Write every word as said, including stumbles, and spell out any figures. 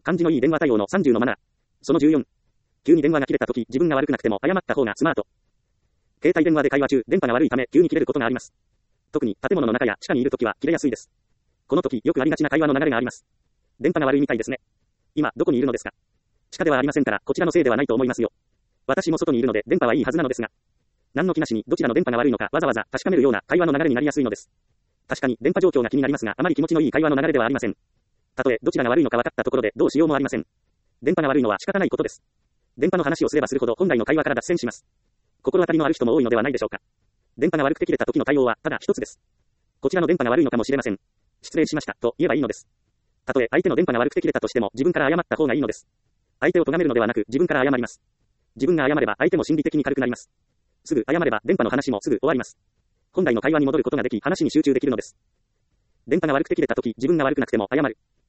感じのいい電話対応のさんじゅうのマナー。そのじゅうよん。急に電話が切れたとき、自分が悪くなくても謝った方がスマート。携帯電話で会話中、電波が悪いため急に切れることがあります。特に建物の中や地下にいるときは切れやすいです。この時よくありがちな会話の流れがあります。電波が悪いみたいですね。今どこにいるのですか？地下ではありませんから、こちらのせいではないと思いますよ。私も外にいるので電波はいいはずなのですが、何の気なしにどちらの電波が悪いのかわざわざ確かめるような会話の流れになりやすいのです。確かに電波状況が気になりますが、あまり気持ちのいい会話の流れではありません。たとえどちらが悪いのか分かったところでどうしようもありません。電波が悪いのは仕方ないことです。電波の話をすればするほど本来の会話から脱線します。心当たりのある人も多いのではないでしょうか。電波が悪くて切れた時の対応はただ一つです。こちらの電波が悪いのかもしれません。失礼しましたと言えばいいのです。たとえ相手の電波が悪くて切れたとしても自分から謝った方がいいのです。相手を咎めるのではなく自分から謝ります。自分が謝れば相手も心理的に軽くなります。すぐ謝れば電波の話もすぐ終わります。本来の会話に戻ることができ話に集中できるのです。電波が悪くて切れた時自分が悪くなくても謝る。